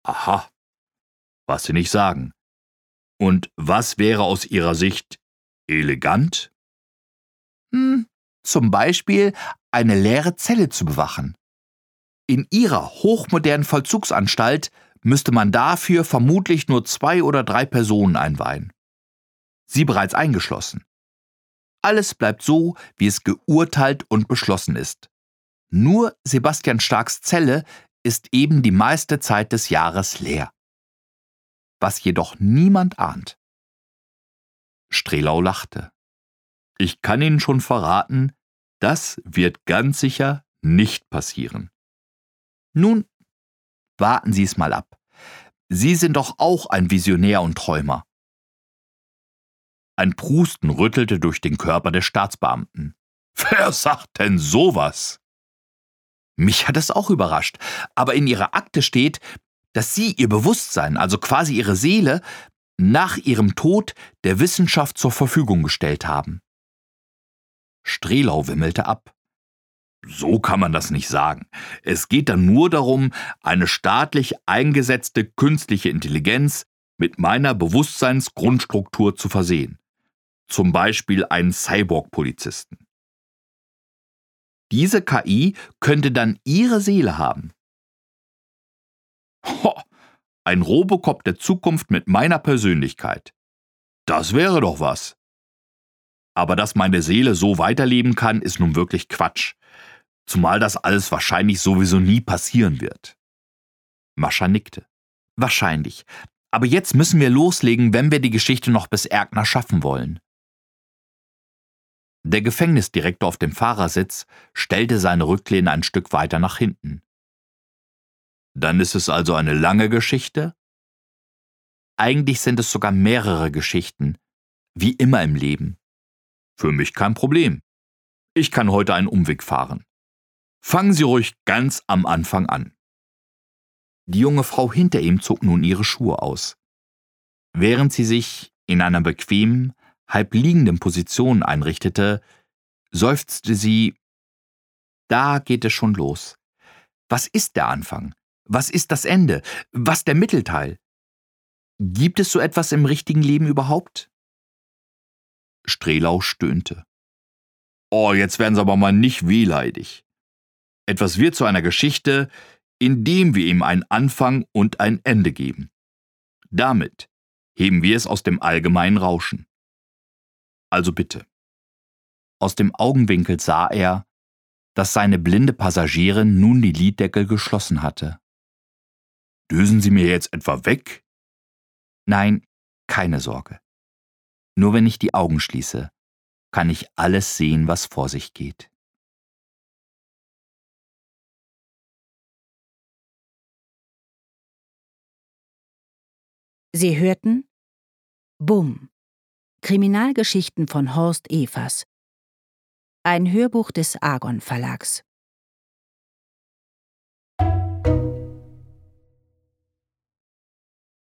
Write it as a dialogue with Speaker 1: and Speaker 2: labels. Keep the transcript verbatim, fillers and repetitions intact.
Speaker 1: Aha, was Sie nicht sagen. Und was wäre aus Ihrer Sicht elegant?
Speaker 2: Hm, zum Beispiel eine leere Zelle zu bewachen. In Ihrer hochmodernen Vollzugsanstalt müsste man dafür vermutlich nur zwei oder drei Personen einweihen. Sie bereits eingeschlossen. Alles bleibt so, wie es geurteilt und beschlossen ist. Nur Sebastian Starks Zelle ist eben die meiste Zeit des Jahres leer. Was jedoch niemand ahnt. Strelau lachte. Ich kann Ihnen schon verraten, das wird ganz sicher nicht passieren. Nun, warten Sie es mal ab. Sie sind doch auch ein Visionär und Träumer. Ein Prusten rüttelte durch den Körper des Staatsbeamten. Wer sagt denn sowas? Mich hat es auch überrascht, aber in Ihrer Akte steht, dass Sie Ihr Bewusstsein, also quasi Ihre Seele, nach Ihrem Tod der Wissenschaft zur Verfügung gestellt haben. Strelau wimmelte ab. So kann man das nicht sagen. Es geht dann nur darum, eine staatlich eingesetzte künstliche Intelligenz mit meiner Bewusstseinsgrundstruktur zu versehen. Zum Beispiel einen Cyborg-Polizisten. Diese K I könnte dann Ihre Seele haben. Ho, ein Robocop der Zukunft mit meiner Persönlichkeit. Das wäre doch was. Aber dass meine Seele so weiterleben kann, ist nun wirklich Quatsch. Zumal das alles wahrscheinlich sowieso nie passieren wird. Mascha nickte. Wahrscheinlich. Aber jetzt müssen wir loslegen, wenn wir die Geschichte noch bis Erkner schaffen wollen. Der Gefängnisdirektor auf dem Fahrersitz stellte seine Rücklehne ein Stück weiter nach hinten. Dann ist es also eine lange Geschichte? Eigentlich sind es sogar mehrere Geschichten, wie immer im Leben. Für mich kein Problem. Ich kann heute einen Umweg fahren. Fangen Sie ruhig ganz am Anfang an. Die junge Frau hinter ihm zog nun ihre Schuhe aus. Während sie sich in einer bequemen, halb liegenden Position einrichtete, seufzte sie: Da geht es schon los. Was ist der Anfang? Was ist das Ende? Was der Mittelteil? Gibt es so etwas im richtigen Leben überhaupt? Strelau stöhnte. Oh, jetzt werden Sie aber mal nicht wehleidig. Etwas wird zu einer Geschichte, indem wir ihm einen Anfang und ein Ende geben. Damit heben wir es aus dem allgemeinen Rauschen. Also bitte. Aus dem Augenwinkel sah er, dass seine blinde Passagierin nun die Liddeckel geschlossen hatte. Düsen Sie mir jetzt etwa weg? Nein, keine Sorge. Nur wenn ich die Augen schließe, kann ich alles sehen, was vor sich geht.
Speaker 3: Sie hörten Bumm. Kriminalgeschichten von Horst Evers. Ein Hörbuch des Argon Verlags.